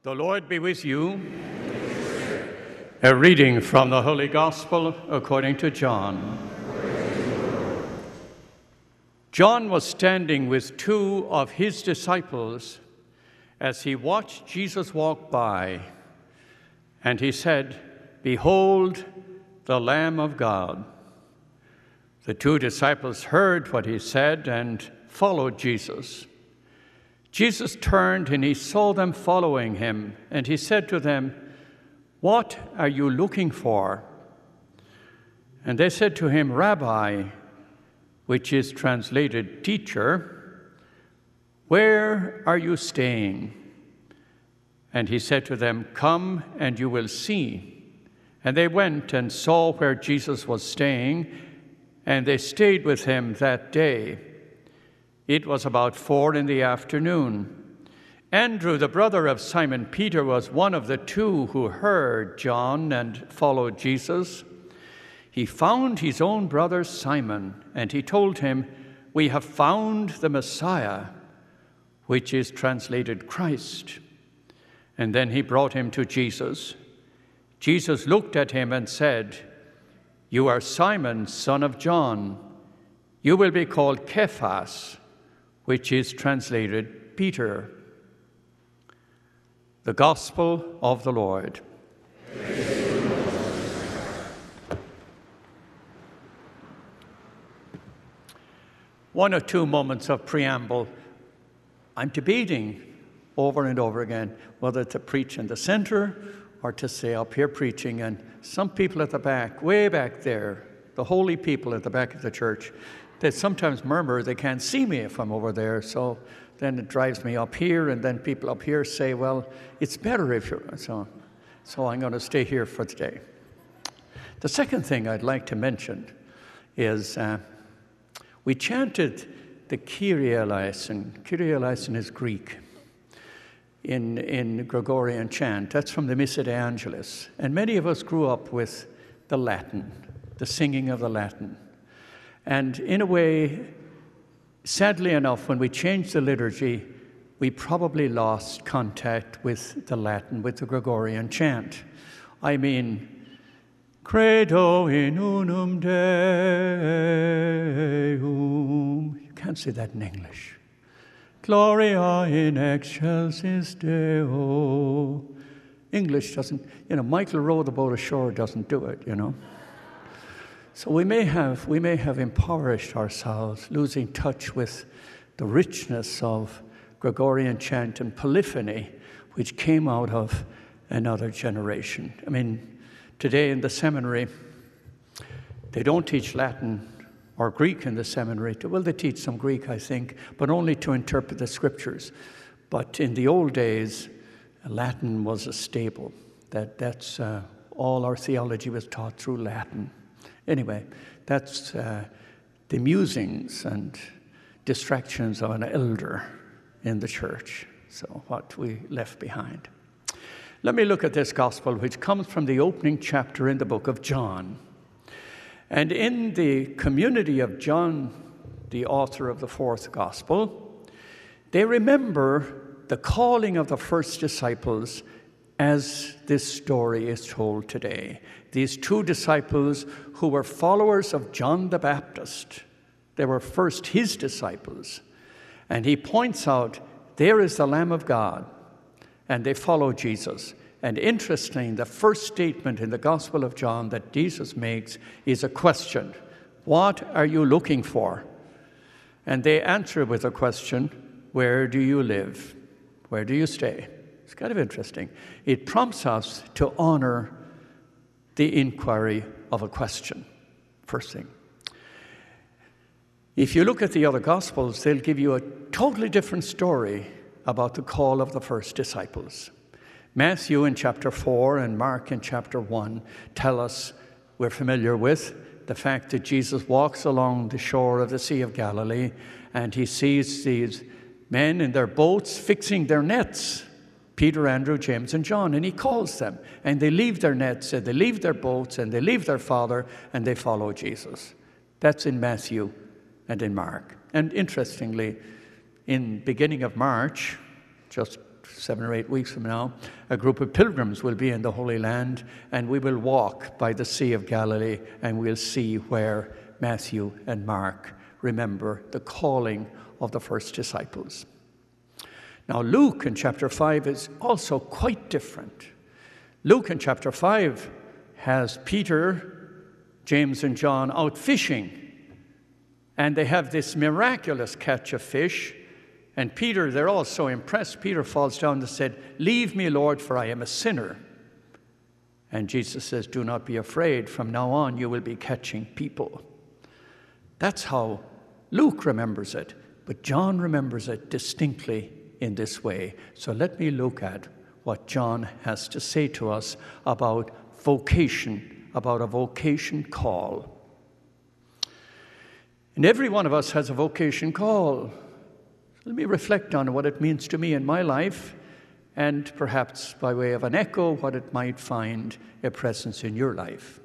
The Lord be with you. A reading from the Holy Gospel according to John. John was standing with two of his disciples as he watched Jesus walk by, and he said, "Behold, the Lamb of God." The two disciples heard what he said and followed Jesus. Jesus turned and he saw them following him, and he said to them, "What are you looking for?" And they said to him, "Rabbi," which is translated teacher, "where are you staying?" And he said to them, "Come and you will see." And they went and saw where Jesus was staying, and they stayed with him that day. It was about 4 p.m. Andrew, the brother of Simon Peter, was one of the two who heard John and followed Jesus. He found his own brother Simon, and he told him, "We have found the Messiah," which is translated Christ. And then he brought him to Jesus. Jesus looked at him and said, "You are Simon, son of John. You will be called Cephas," which is translated Peter. The Gospel of the Lord. One or two moments of preamble. I'm debating over and over again whether to preach in the center or to stay up here preaching. And some people at the back, way back there, the holy people at the back of the church, they sometimes murmur they can't see me if I'm over there. So then it drives me up here, and then people up here say, well, it's better if you're... So I'm going to stay here for today. The second thing I'd like to mention is we chanted the Kyrie eleison. Kyrie eleison is Greek in Gregorian chant. That's from the Missa de Angelis. And many of us grew up with the Latin, the singing of the Latin. And in a way, sadly enough, when we changed the liturgy, we probably lost contact with the Latin, with the Gregorian chant. I mean, Credo in unum Deum. You can't say that in English. Gloria in excelsis Deo. English doesn't, Michael Row the Boat Ashore doesn't do it, So we may have impoverished ourselves, losing touch with the richness of Gregorian chant and polyphony, which came out of another generation. I mean, today in the seminary, they don't teach Latin or Greek in the seminary. Well, they teach some Greek, I think, but only to interpret the scriptures. But in the old days, Latin was a staple. That's all our theology was taught through Latin. Anyway, that's the musings and distractions of an elder in the church. So what we left behind. Let me look at this gospel, which comes from the opening chapter in the book of John. And in the community of John, the author of the fourth gospel, they remember the calling of the first disciples as this story is told today. These two disciples who were followers of John the Baptist. They were first his disciples. And he points out, there is the Lamb of God. And they follow Jesus. And interesting, the first statement in the Gospel of John that Jesus makes is a question. What are you looking for? And they answer with a question, where do you live? Where do you stay? It's kind of interesting. It prompts us to honor the inquiry of a question, first thing. If you look at the other Gospels, they'll give you a totally different story about the call of the first disciples. Matthew in chapter 4 and Mark in chapter 1 tell us, we're familiar with, the fact that Jesus walks along the shore of the Sea of Galilee and he sees these men in their boats fixing their nets, Peter, Andrew, James, and John, and he calls them. And they leave their nets, and they leave their boats, and they leave their father, and they follow Jesus. That's in Matthew and in Mark. And interestingly, in beginning of March, just 7 or 8 weeks from now, a group of pilgrims will be in the Holy Land, and we will walk by the Sea of Galilee, and we'll see where Matthew and Mark remember the calling of the first disciples. Now, Luke in chapter 5 is also quite different. Luke in chapter 5 has Peter, James, and John out fishing, and they have this miraculous catch of fish. And Peter, they're all so impressed, Peter falls down and said, "Leave me, Lord, for I am a sinner." And Jesus says, "Do not be afraid. From now on, you will be catching people." That's how Luke remembers it, but John remembers it distinctly in this way. So let me look at what John has to say to us about vocation, about a vocation call. And every one of us has a vocation call. Let me reflect on what it means to me in my life, and perhaps by way of an echo, what it might find a presence in your life.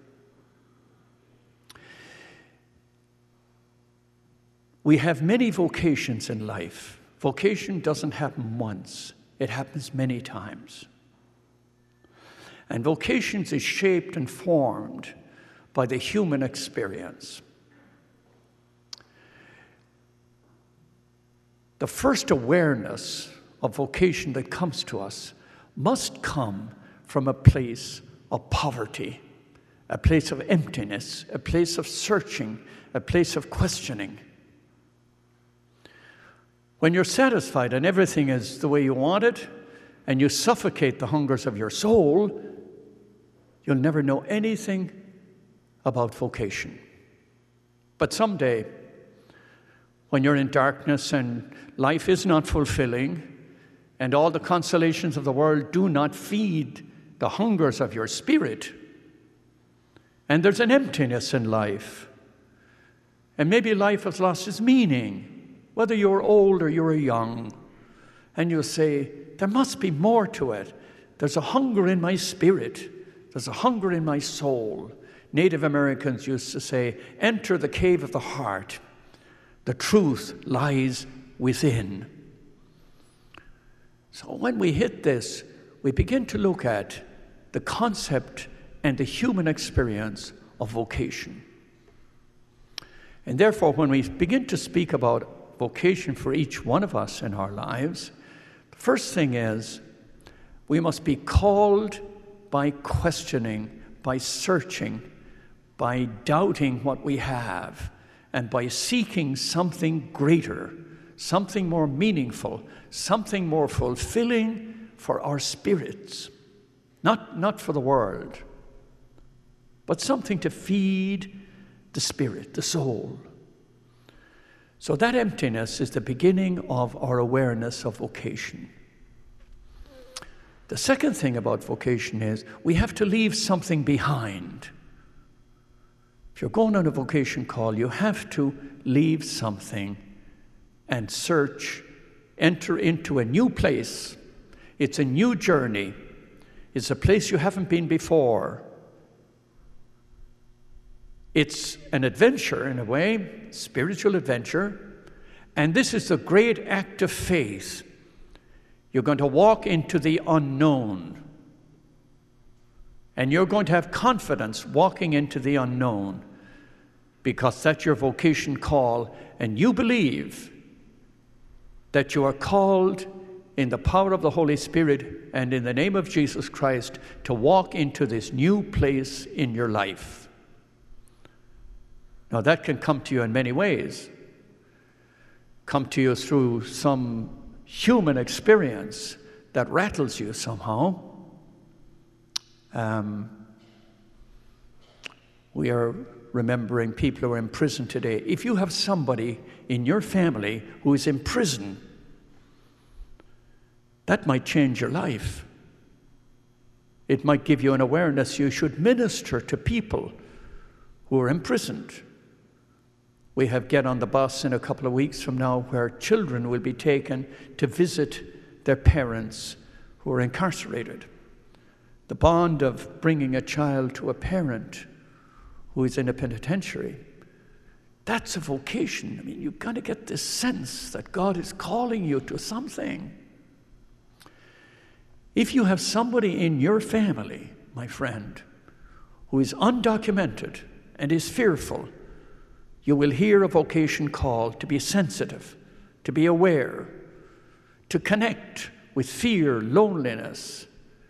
We have many vocations in life. Vocation doesn't happen once. It happens many times. And vocations is shaped and formed by the human experience. The first awareness of vocation that comes to us must come from a place of poverty, a place of emptiness, a place of searching, a place of questioning. When you're satisfied and everything is the way you want it, and you suffocate the hungers of your soul, you'll never know anything about vocation. But someday, when you're in darkness and life is not fulfilling, and all the consolations of the world do not feed the hungers of your spirit, and there's an emptiness in life, and maybe life has lost its meaning, whether you're old or you're young, and you'll say, there must be more to it. There's a hunger in my spirit. There's a hunger in my soul. Native Americans used to say, enter the cave of the heart. The truth lies within. So when we hit this, we begin to look at the concept and the human experience of vocation. And therefore, when we begin to speak about vocation for each one of us in our lives, the first thing is we must be called by questioning, by searching, by doubting what we have, and by seeking something greater, something more meaningful, something more fulfilling for our spirits. Not for the world, but something to feed the spirit, the soul. So that emptiness is the beginning of our awareness of vocation. The second thing about vocation is we have to leave something behind. If you're going on a vocation call, you have to leave something and search, enter into a new place. It's a new journey. It's a place you haven't been before. It's an adventure in a way, spiritual adventure. And this is the great act of faith. You're going to walk into the unknown. And you're going to have confidence walking into the unknown because that's your vocation call, and you believe that you are called in the power of the Holy Spirit and in the name of Jesus Christ to walk into this new place in your life. Now that can come to you in many ways. Come to you through some human experience that rattles you somehow. We are remembering people who are in prison today. If you have somebody in your family who is in prison, that might change your life. It might give you an awareness you should minister to people who are imprisoned. We have Get on the Bus in a couple of weeks from now where children will be taken to visit their parents who are incarcerated. The bond of bringing a child to a parent who is in a penitentiary, that's a vocation. I mean, you've got to get this sense that God is calling you to something. If you have somebody in your family, my friend, who is undocumented and is fearful, you will hear a vocation call to be sensitive, to be aware, to connect with fear, loneliness,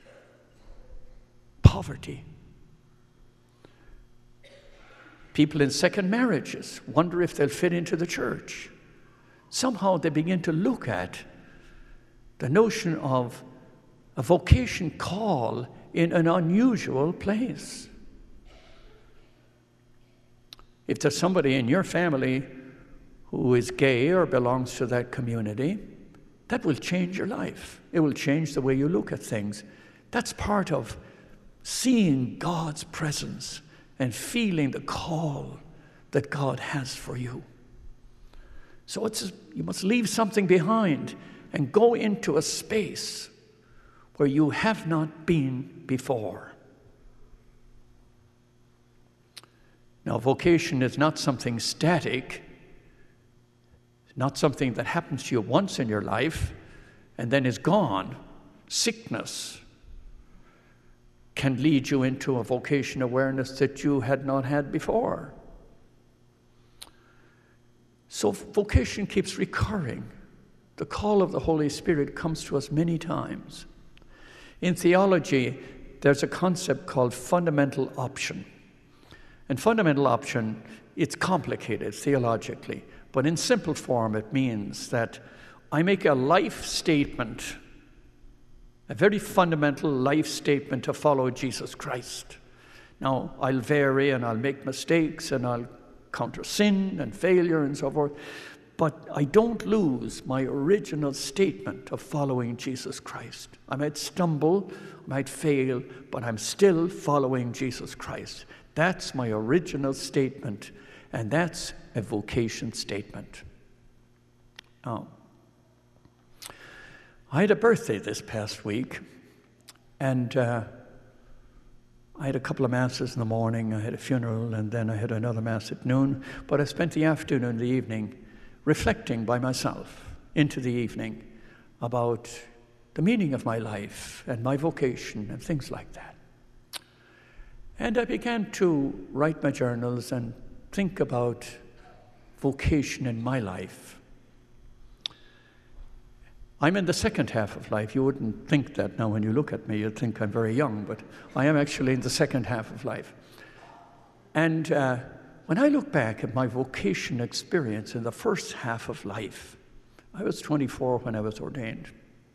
poverty. People in second marriages wonder if they'll fit into the church. Somehow they begin to look at the notion of a vocation call in an unusual place. If there's somebody in your family who is gay or belongs to that community, that will change your life. It will change the way you look at things. That's part of seeing God's presence and feeling the call that God has for you. So you must leave something behind and go into a space where you have not been before. Now, vocation is not something static, not something that happens to you once in your life and then is gone. Sickness can lead you into a vocation awareness that you had not had before. So vocation keeps recurring. The call of the Holy Spirit comes to us many times. In theology, there's a concept called fundamental option. And fundamental option, it's complicated theologically, but in simple form it means that I make a life statement, a very fundamental life statement to follow Jesus Christ. Now, I'll vary and I'll make mistakes and I'll counter sin and failure and so forth, but I don't lose my original statement of following Jesus Christ. I might stumble, I might fail, but I'm still following Jesus Christ. That's my original statement, and that's a vocation statement. Now, I had a birthday this past week, and I had a couple of masses in the morning, I had a funeral, and then I had another mass at noon, but I spent the afternoon and the evening reflecting by myself into the evening about the meaning of my life and my vocation and things like that. And I began to write my journals and think about vocation in my life. I'm in the second half of life. You wouldn't think that now when you look at me. You'd think I'm very young, but I am actually in the second half of life. And when I look back at my vocation experience in the first half of life, I was 24 when I was ordained.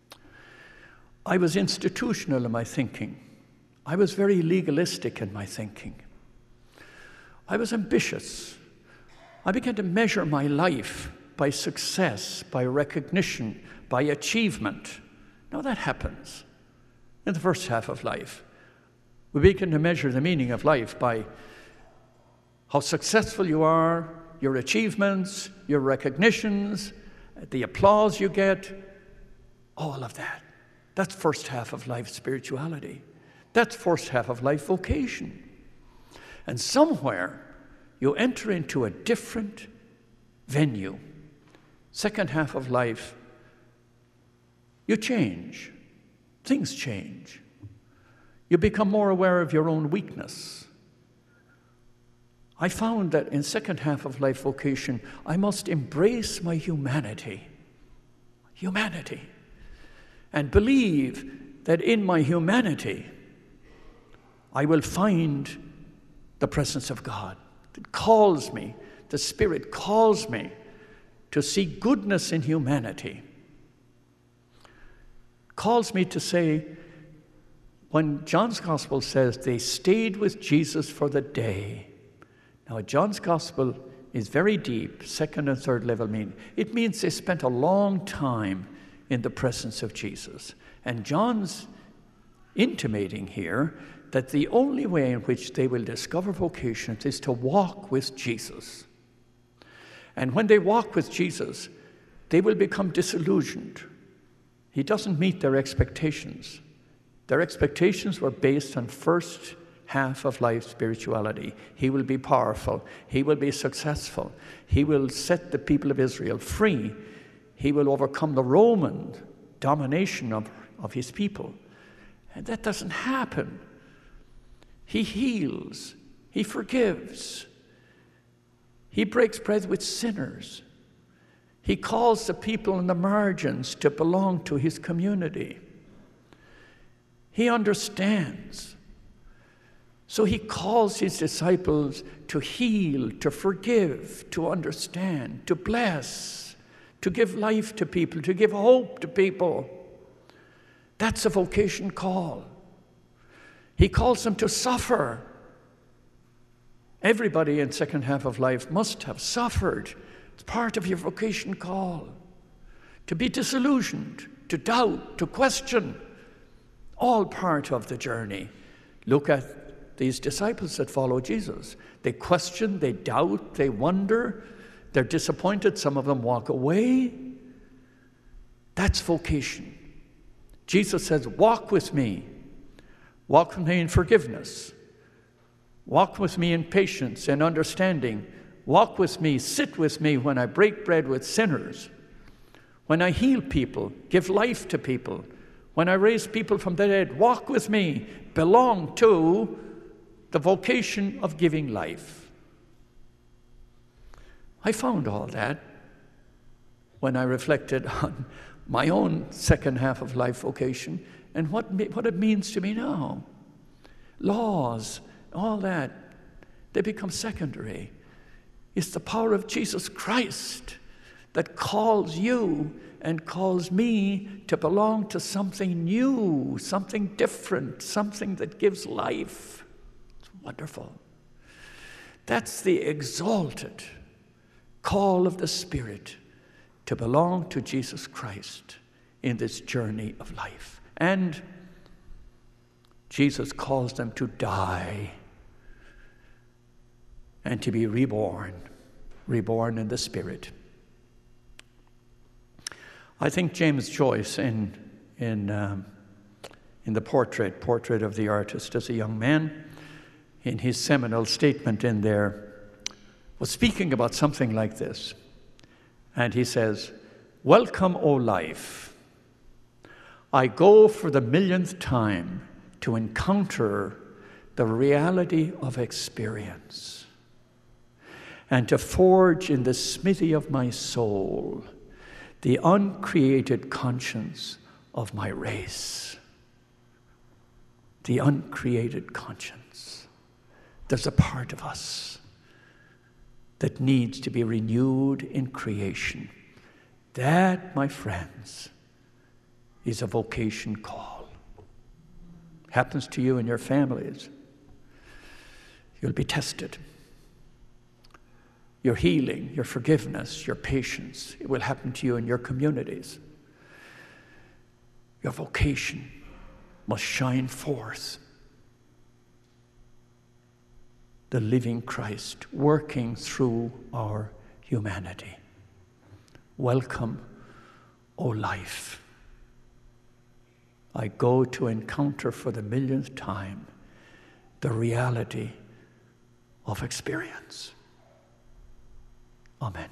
I was institutional in my thinking. I was very legalistic in my thinking. I was ambitious. I began to measure my life by success, by recognition, by achievement. Now that happens in the first half of life. We begin to measure the meaning of life by how successful you are, your achievements, your recognitions, the applause you get, all of that. That's first half of life spirituality. That's first half of life vocation. And somewhere you enter into a different venue. Second half of life, you change. Things change. You become more aware of your own weakness. I found that in second half of life vocation, I must embrace my humanity, and believe that in my humanity, I will find the presence of God. It calls me, the Spirit calls me to see goodness in humanity. Calls me to say, when John's Gospel says they stayed with Jesus for the day. Now, John's Gospel is very deep, second and third level meaning. It means they spent a long time in the presence of Jesus. And John's intimating here that the only way in which they will discover vocation is to walk with Jesus. And when they walk with Jesus, they will become disillusioned. He doesn't meet their expectations. Their expectations were based on first half of life spirituality. He will be powerful. He will be successful. He will set the people of Israel free. He will overcome the Roman domination of his people. And that doesn't happen. He heals. He forgives. He breaks bread with sinners. He calls the people on the margins to belong to his community. He understands. So he calls his disciples to heal, to forgive, to understand, to bless, to give life to people, to give hope to people. That's a vocation call. He calls them to suffer. Everybody in second half of life must have suffered. It's part of your vocation call. To be disillusioned, to doubt, to question, all part of the journey. Look at these disciples that follow Jesus. They question, they doubt, they wonder, they're disappointed, some of them walk away. That's vocation. Jesus says, walk with me. Walk with me in forgiveness. Walk with me in patience and understanding. Walk with me, sit with me when I break bread with sinners. When I heal people, give life to people. When I raise people from the dead, walk with me. Belong to the vocation of giving life. I found all that when I reflected on my own second half of life vocation and what it means to me now. Laws, all that, they become secondary. It's the power of Jesus Christ that calls you and calls me to belong to something new, something different, something that gives life. It's wonderful. That's the exalted call of the Spirit to belong to Jesus Christ in this journey of life. And Jesus calls them to die and to be reborn in the Spirit. I think James Joyce in the portrait of the artist as a young man, in his seminal statement in there, was speaking about something like this. And he says, "Welcome, O life. I go for the millionth time to encounter the reality of experience and to forge in the smithy of my soul the uncreated conscience of my race." The uncreated conscience. There's a part of us that needs to be renewed in creation. That, my friends, is a vocation call. Happens to you and your families. You'll be tested. Your healing, your forgiveness, your patience, it will happen to you in your communities. Your vocation must shine forth. The living Christ working through our humanity. Welcome, O life. I go to encounter for the millionth time the reality of experience. Amen.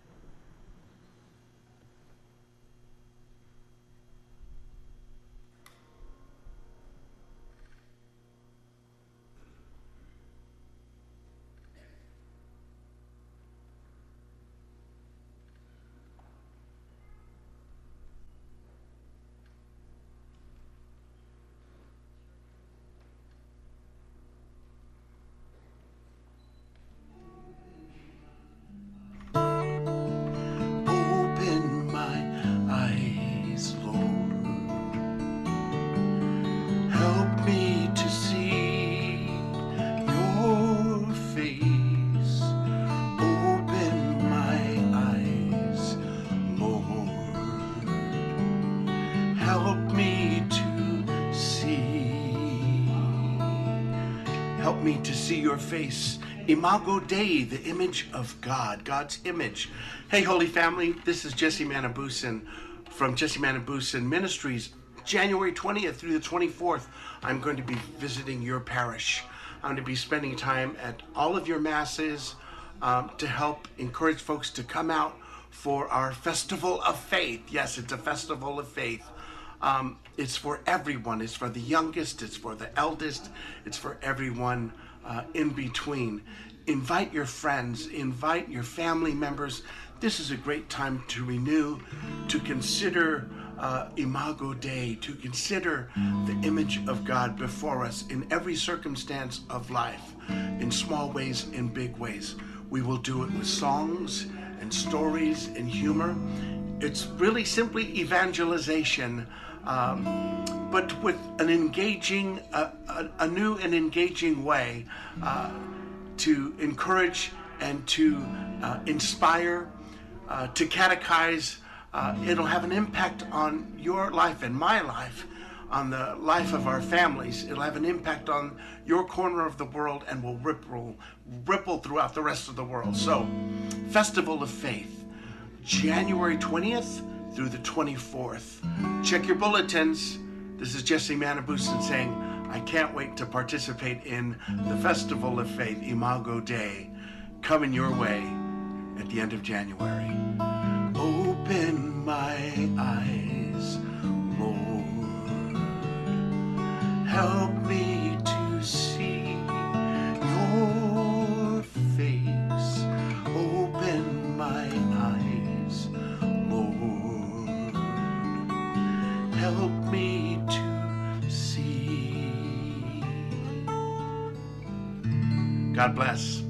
Your face. Imago Dei, the image of God, God's image. Hey, Holy Family, this is Jesse Manibusan from Jesse Manibusan Ministries. January 20th through the 24th, I'm going to be visiting your parish. I'm going to be spending time at all of your masses to help encourage folks to come out for our Festival of Faith. Yes, it's a Festival of Faith. It's for everyone. It's for the youngest. It's for the eldest. It's for everyone in between. Invite your friends. Invite your family members. This is a great time to renew, to consider Imago Dei, to consider the image of God before us in every circumstance of life, in small ways, in big ways. We will do it with songs and stories and humor. It's really simply evangelization, but with an engaging, a new and engaging way to encourage and to inspire, to catechize. It'll have an impact on your life and my life, on the life of our families. It'll have an impact on your corner of the world and will ripple throughout the rest of the world. So, Festival of Faith, January 20th through the 24th. Check your bulletins. This is Jesse Manibusan saying, I can't wait to participate in the Festival of Faith, Imago Dei, coming your way at the end of January. Open my eyes, Lord. Help me to see your face. Open my eyes, Lord. Help me to see. God bless.